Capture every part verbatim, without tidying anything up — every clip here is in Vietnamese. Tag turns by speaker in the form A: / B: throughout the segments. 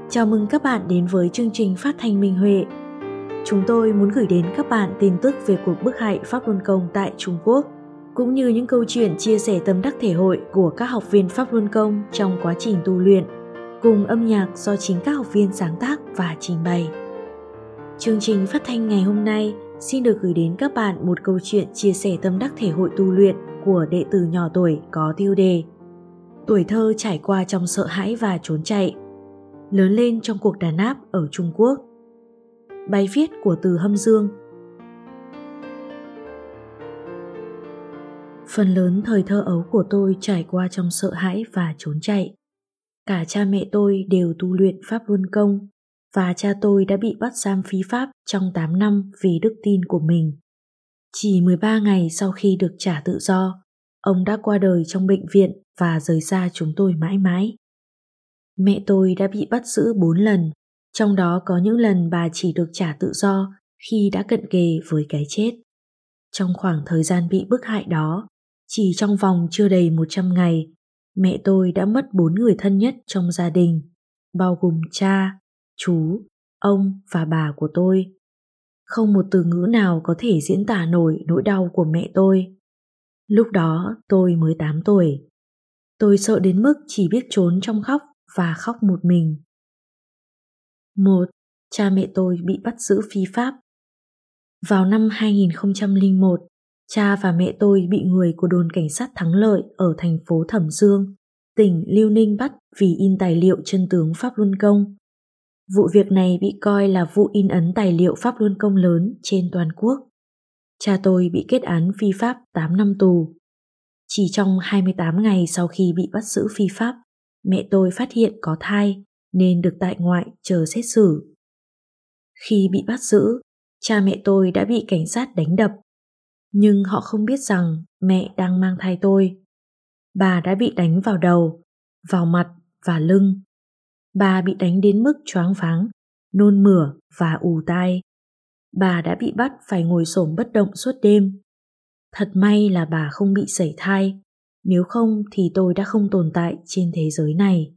A: Chào mừng các bạn đến với chương trình phát thanh Minh Huệ. Chúng tôi muốn gửi đến các bạn tin tức về cuộc bức hại Pháp Luân Công tại Trung Quốc, cũng như những câu chuyện chia sẻ tâm đắc thể hội của các học viên Pháp Luân Công trong quá trình tu luyện, cùng âm nhạc do chính các học viên sáng tác và trình bày. Chương trình phát thanh ngày hôm nay xin được gửi đến các bạn một câu chuyện chia sẻ tâm đắc thể hội tu luyện của đệ tử nhỏ tuổi có tiêu đề Tuổi thơ trải qua trong sợ hãi và trốn chạy, lớn lên trong cuộc đàn áp ở Trung Quốc. Bài viết của Từ Hâm Dương. Phần lớn thời thơ ấu của tôi trải qua trong sợ hãi và trốn chạy. Cả cha mẹ tôi đều tu luyện Pháp Luân Công, và cha tôi đã bị bắt giam phi pháp trong tám năm vì đức tin của mình. Chỉ mười ba ngày sau khi được trả tự do, ông đã qua đời trong bệnh viện và rời xa chúng tôi mãi mãi. Mẹ tôi đã bị bắt giữ bốn lần, trong đó có những lần bà chỉ được trả tự do khi đã cận kề với cái chết. Trong khoảng thời gian bị bức hại đó, chỉ trong vòng chưa đầy một trăm ngày, mẹ tôi đã mất bốn người thân nhất trong gia đình, bao gồm cha, chú, ông và bà của tôi. Không một từ ngữ nào có thể diễn tả nổi nỗi đau của mẹ tôi. Lúc đó tôi mới tám tuổi. Tôi sợ đến mức chỉ biết trốn trong khóc và khóc một mình. Một, cha mẹ tôi bị bắt giữ phi pháp. Vào năm hai nghìn không trăm lẻ một, cha và mẹ tôi bị người của đồn cảnh sát Thắng Lợi ở thành phố Thẩm Dương, tỉnh Liêu Ninh bắt vì in tài liệu chân tướng Pháp Luân Công. Vụ việc này bị coi là vụ in ấn tài liệu Pháp Luân Công lớn trên toàn quốc. Cha tôi bị kết án phi pháp tám năm tù. Chỉ trong hai mươi tám ngày sau khi bị bắt giữ phi pháp, mẹ tôi phát hiện có thai nên được tại ngoại chờ xét xử. Khi bị bắt giữ, cha mẹ tôi đã bị cảnh sát đánh đập, nhưng họ không biết rằng mẹ đang mang thai tôi. Bà đã bị đánh vào đầu, vào mặt và lưng. Bà bị đánh đến mức choáng váng, nôn mửa và ù tai. Bà đã bị bắt phải ngồi xổm bất động suốt đêm. Thật may là bà không bị sảy thai, nếu không thì tôi đã không tồn tại trên thế giới này.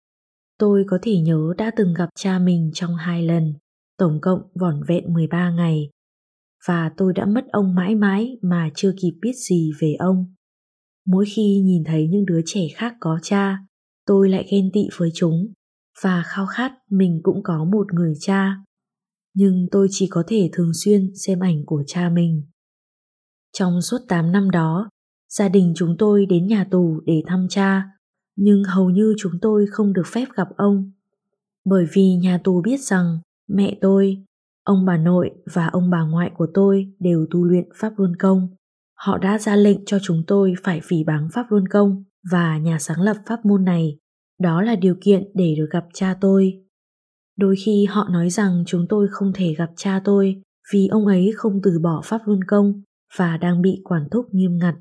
A: Tôi có thể nhớ đã từng gặp cha mình trong hai lần, tổng cộng vỏn vẹn mười ba ngày. Và tôi đã mất ông mãi mãi mà chưa kịp biết gì về ông. Mỗi khi nhìn thấy những đứa trẻ khác có cha, tôi lại ghen tị với chúng và khao khát mình cũng có một người cha. Nhưng tôi chỉ có thể thường xuyên xem ảnh của cha mình. Trong suốt tám năm đó, gia đình chúng tôi đến nhà tù để thăm cha, nhưng hầu như chúng tôi không được phép gặp ông. Bởi vì nhà tù biết rằng mẹ tôi, ông bà nội và ông bà ngoại của tôi đều tu luyện Pháp Luân Công. Họ đã ra lệnh cho chúng tôi phải phỉ báng Pháp Luân Công và nhà sáng lập pháp môn này. Đó là điều kiện để được gặp cha tôi. Đôi khi họ nói rằng chúng tôi không thể gặp cha tôi vì ông ấy không từ bỏ Pháp Luân Công và đang bị quản thúc nghiêm ngặt.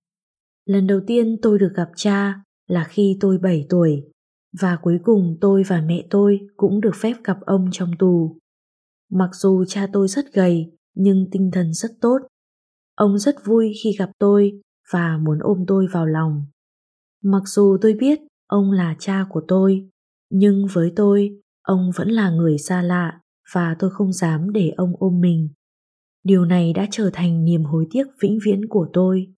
A: Lần đầu tiên tôi được gặp cha là khi tôi bảy tuổi, và cuối cùng tôi và mẹ tôi cũng được phép gặp ông trong tù. Mặc dù cha tôi rất gầy, nhưng tinh thần rất tốt. Ông rất vui khi gặp tôi và muốn ôm tôi vào lòng. Mặc dù tôi biết ông là cha của tôi, nhưng với tôi, ông vẫn là người xa lạ và tôi không dám để ông ôm mình. Điều này đã trở thành niềm hối tiếc vĩnh viễn của tôi.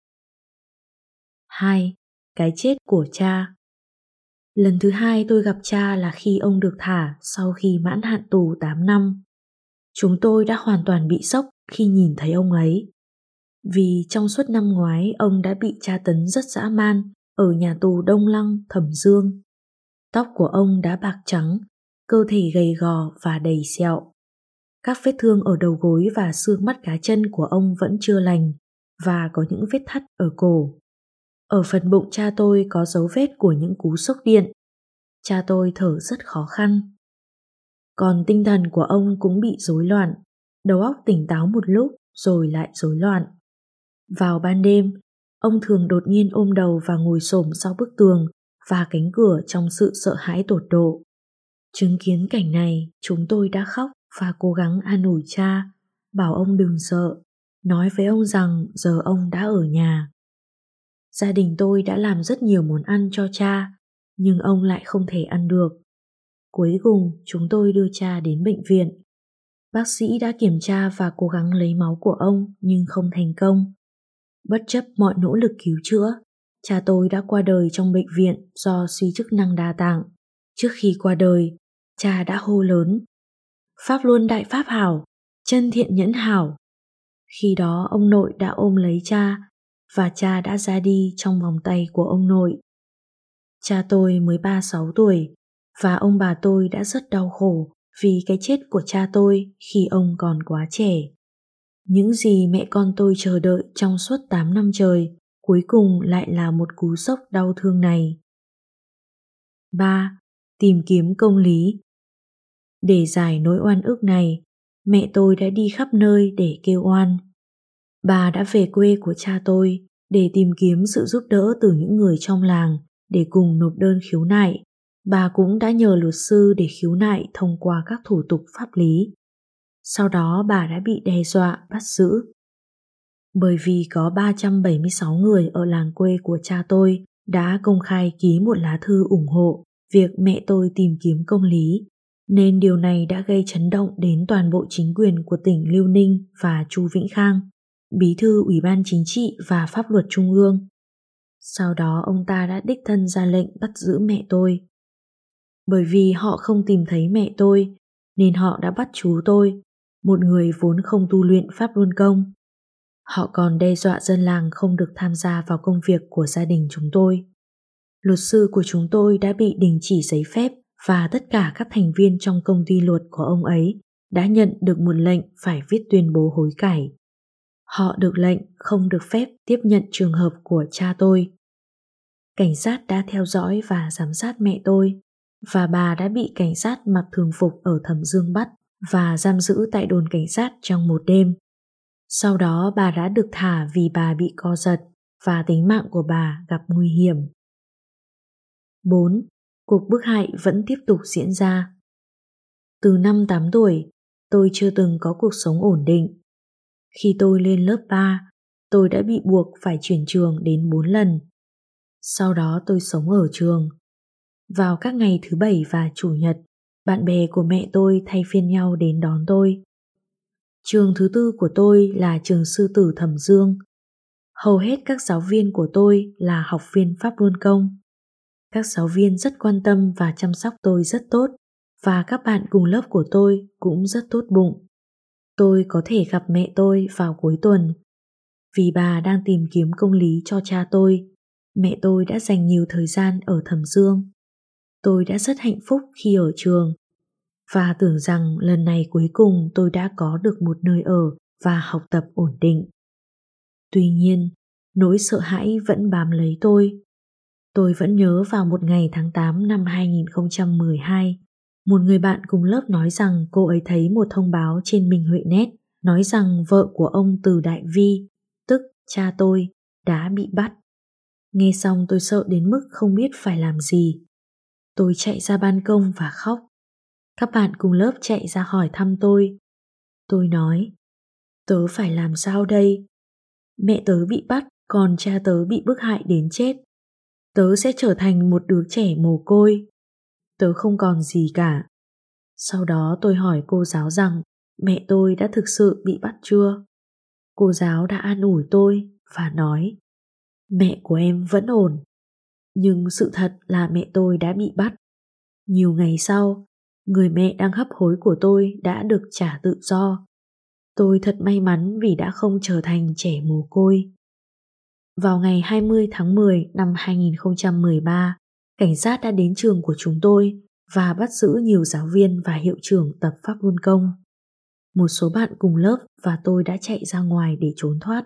A: Hai. Cái chết của cha. Lần thứ hai tôi gặp cha là khi ông được thả sau khi mãn hạn tù tám năm. Chúng tôi đã hoàn toàn bị sốc khi nhìn thấy ông ấy. Vì trong suốt năm ngoái ông đã bị tra tấn rất dã man ở nhà tù Đông Lăng, Thẩm Dương. Tóc của ông đã bạc trắng, cơ thể gầy gò và đầy sẹo. Các vết thương ở đầu gối và xương mắt cá chân của ông vẫn chưa lành và có những vết thắt ở cổ. Ở phần bụng cha tôi có dấu vết của những cú sốc điện. Cha tôi thở rất khó khăn. Còn tinh thần của ông cũng bị rối loạn, đầu óc tỉnh táo một lúc rồi lại rối loạn. Vào ban đêm, ông thường đột nhiên ôm đầu và ngồi xổm sau bức tường và cánh cửa trong sự sợ hãi tột độ. Chứng kiến cảnh này, chúng tôi đã khóc và cố gắng an ủi cha, bảo ông đừng sợ, nói với ông rằng giờ ông đã ở nhà. Gia đình tôi đã làm rất nhiều món ăn cho cha, nhưng ông lại không thể ăn được. Cuối cùng chúng tôi đưa cha đến bệnh viện. Bác sĩ đã kiểm tra và cố gắng lấy máu của ông nhưng không thành công. Bất chấp mọi nỗ lực cứu chữa, cha tôi đã qua đời trong bệnh viện do suy chức năng đa tạng. Trước khi qua đời, cha đã hô lớn: "Pháp Luân Đại Pháp Hảo, chân thiện nhẫn hảo." Khi đó ông nội đã ôm lấy cha và cha đã ra đi trong vòng tay của ông nội. Cha tôi mới ba mươi sáu tuổi và ông bà tôi đã rất đau khổ vì cái chết của cha tôi khi ông còn quá trẻ. Những gì mẹ con tôi chờ đợi trong suốt tám năm trời cuối cùng lại là một cú sốc đau thương này. ba. Tìm kiếm công lý. Để giải nỗi oan ức này, mẹ tôi đã đi khắp nơi để kêu oan. Bà đã về quê của cha tôi để tìm kiếm sự giúp đỡ từ những người trong làng để cùng nộp đơn khiếu nại. Bà cũng đã nhờ luật sư để khiếu nại thông qua các thủ tục pháp lý. Sau đó bà đã bị đe dọa bắt giữ. Bởi vì có ba trăm bảy mươi sáu người ở làng quê của cha tôi đã công khai ký một lá thư ủng hộ việc mẹ tôi tìm kiếm công lý, nên điều này đã gây chấn động đến toàn bộ chính quyền của tỉnh Liêu Ninh và Chu Vĩnh Khang, bí thư Ủy ban Chính trị và Pháp luật Trung ương. Sau đó ông ta đã đích thân ra lệnh bắt giữ mẹ tôi. Bởi vì họ không tìm thấy mẹ tôi, nên họ đã bắt chú tôi, một người vốn không tu luyện Pháp Luân Công. Họ còn đe dọa dân làng không được tham gia vào công việc của gia đình chúng tôi. Luật sư của chúng tôi đã bị đình chỉ giấy phép và tất cả các thành viên trong công ty luật của ông ấy đã nhận được một lệnh phải viết tuyên bố hối cải. Họ được lệnh không được phép tiếp nhận trường hợp của cha tôi. Cảnh sát đã theo dõi và giám sát mẹ tôi, và bà đã bị cảnh sát mặc thường phục ở Thẩm Dương bắt và giam giữ tại đồn cảnh sát trong một đêm. Sau đó bà đã được thả vì bà bị co giật và tính mạng của bà gặp nguy hiểm. bốn. Cuộc bức hại vẫn tiếp tục diễn ra. Từ năm tám tuổi, tôi chưa từng có cuộc sống ổn định. Khi tôi lên lớp ba, tôi đã bị buộc phải chuyển trường đến bốn lần. Sau đó tôi sống ở trường. Vào các ngày thứ bảy và chủ nhật, bạn bè của mẹ tôi thay phiên nhau đến đón tôi. Trường thứ tư của tôi là trường Sư tử Thẩm Dương. Hầu hết các giáo viên của tôi là học viên Pháp Luân Công. Các giáo viên rất quan tâm và chăm sóc tôi rất tốt, và các bạn cùng lớp của tôi cũng rất tốt bụng. Tôi có thể gặp mẹ tôi vào cuối tuần. Vì bà đang tìm kiếm công lý cho cha tôi, mẹ tôi đã dành nhiều thời gian ở Thẩm Dương. Tôi đã rất hạnh phúc khi ở trường, và tưởng rằng lần này cuối cùng tôi đã có được một nơi ở và học tập ổn định. Tuy nhiên, nỗi sợ hãi vẫn bám lấy tôi. Tôi vẫn nhớ vào một ngày tháng tám năm hai nghìn không trăm mười hai, một người bạn cùng lớp nói rằng cô ấy thấy một thông báo trên Minh Huệ Net nói rằng vợ của ông Từ Đại Vi, tức cha tôi, đã bị bắt. Nghe xong tôi sợ đến mức không biết phải làm gì. Tôi chạy ra ban công và khóc. Các bạn cùng lớp chạy ra hỏi thăm tôi. Tôi nói, tớ phải làm sao đây? Mẹ tớ bị bắt, còn cha tớ bị bức hại đến chết. Tớ sẽ trở thành một đứa trẻ mồ côi. Tớ không còn gì cả. Sau đó tôi hỏi cô giáo rằng mẹ tôi đã thực sự bị bắt chưa? Cô giáo đã an ủi tôi và nói, mẹ của em vẫn ổn. Nhưng sự thật là mẹ tôi đã bị bắt. Nhiều ngày sau, người mẹ đang hấp hối của tôi đã được trả tự do. Tôi thật may mắn vì đã không trở thành trẻ mồ côi. Vào ngày hai mươi tháng mười năm hai nghìn không trăm mười ba, cảnh sát đã đến trường của chúng tôi và bắt giữ nhiều giáo viên và hiệu trưởng tập Pháp Luân Công. Một số bạn cùng lớp và tôi đã chạy ra ngoài để trốn thoát.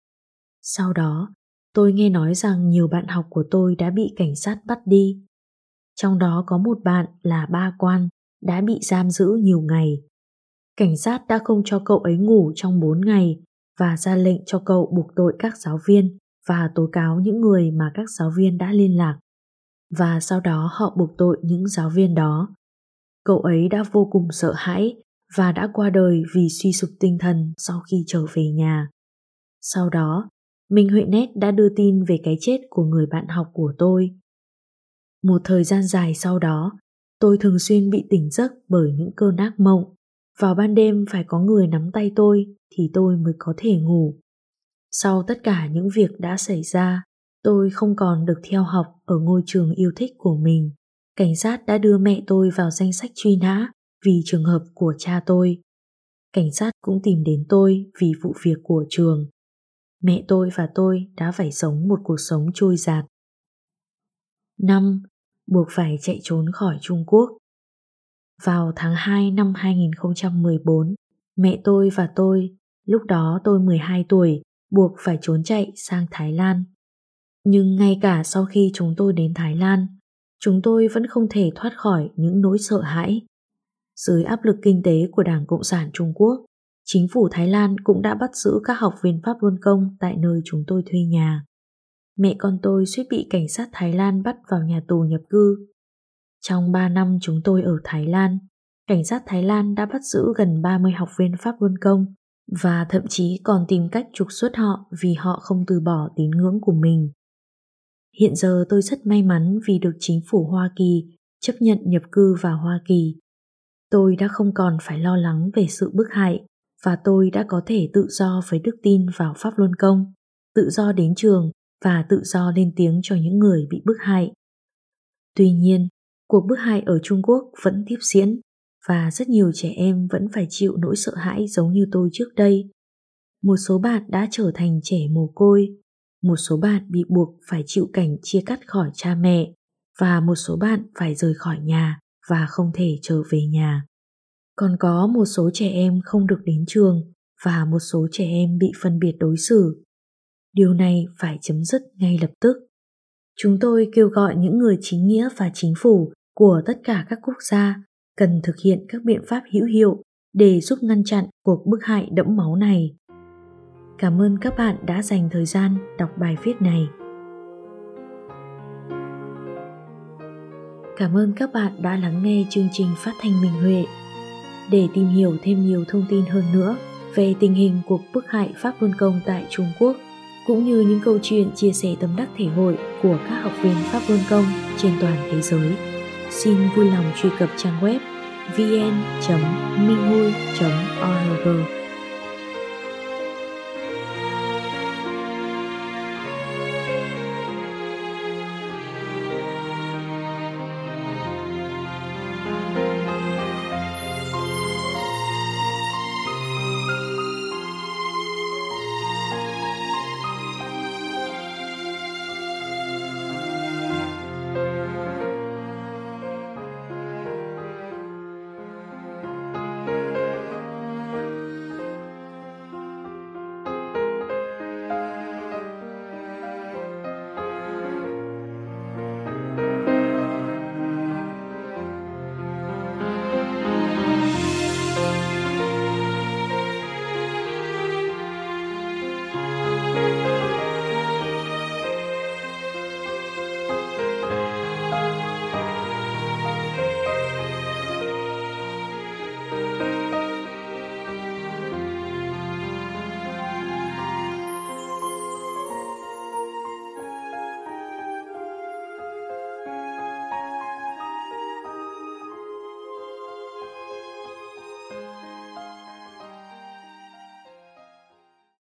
A: Sau đó, tôi nghe nói rằng nhiều bạn học của tôi đã bị cảnh sát bắt đi. Trong đó có một bạn là Ba Quan đã bị giam giữ nhiều ngày. Cảnh sát đã không cho cậu ấy ngủ trong bốn ngày và ra lệnh cho cậu buộc tội các giáo viên và tố cáo những người mà các giáo viên đã liên lạc. Và sau đó họ buộc tội những giáo viên đó. Cậu ấy đã vô cùng sợ hãi và đã qua đời vì suy sụp tinh thần sau khi trở về nhà. Sau đó, Minh Huệ Net đã đưa tin về cái chết của người bạn học của tôi. Một thời gian dài sau đó, Tôi thường xuyên bị tỉnh giấc bởi những cơn ác mộng. Vào ban đêm phải có người nắm tay tôi thì tôi mới có thể ngủ. Sau tất cả những việc đã xảy ra, tôi không còn được theo học ở ngôi trường yêu thích của mình. Cảnh sát đã đưa mẹ tôi vào danh sách truy nã vì trường hợp của cha tôi. Cảnh sát cũng tìm đến tôi vì vụ việc của trường. Mẹ tôi và tôi đã phải sống một cuộc sống trôi dạt. Năm. Buộc phải chạy trốn khỏi Trung Quốc. Vào tháng hai năm hai nghìn không trăm mười bốn, mẹ tôi và tôi, lúc đó tôi mười hai tuổi, buộc phải trốn chạy sang Thái Lan. Nhưng ngay cả sau khi chúng tôi đến Thái Lan, chúng tôi vẫn không thể thoát khỏi những nỗi sợ hãi. Dưới áp lực kinh tế của Đảng Cộng sản Trung Quốc, chính phủ Thái Lan cũng đã bắt giữ các học viên Pháp Luân Công tại nơi chúng tôi thuê nhà. Mẹ con tôi suýt bị cảnh sát Thái Lan bắt vào nhà tù nhập cư. Trong ba năm chúng tôi ở Thái Lan, cảnh sát Thái Lan đã bắt giữ gần ba mươi học viên Pháp Luân Công và thậm chí còn tìm cách trục xuất họ vì họ không từ bỏ tín ngưỡng của mình. Hiện giờ tôi rất may mắn vì được chính phủ Hoa Kỳ chấp nhận nhập cư vào Hoa Kỳ. Tôi đã không còn phải lo lắng về sự bức hại và tôi đã có thể tự do với đức tin vào Pháp Luân Công, tự do đến trường và tự do lên tiếng cho những người bị bức hại. Tuy nhiên, cuộc bức hại ở Trung Quốc vẫn tiếp diễn và rất nhiều trẻ em vẫn phải chịu nỗi sợ hãi giống như tôi trước đây. Một số bạn đã trở thành trẻ mồ côi, một số bạn bị buộc phải chịu cảnh chia cắt khỏi cha mẹ và một số bạn phải rời khỏi nhà và không thể trở về nhà. Còn có một số trẻ em không được đến trường và một số trẻ em bị phân biệt đối xử. Điều này phải chấm dứt ngay lập tức. Chúng tôi kêu gọi những người chính nghĩa và chính phủ của tất cả các quốc gia cần thực hiện các biện pháp hữu hiệu để giúp ngăn chặn cuộc bức hại đẫm máu này. Cảm ơn các bạn đã dành thời gian đọc bài viết này. Cảm ơn các bạn đã lắng nghe chương trình phát thanh Minh Huệ. Để tìm hiểu thêm nhiều thông tin hơn nữa về tình hình cuộc bức hại Pháp Luân Công tại Trung Quốc, cũng như những câu chuyện chia sẻ tâm đắc thể hội của các học viên Pháp Luân Công trên toàn thế giới, xin vui lòng truy cập trang web vn chấm minh hui chấm org.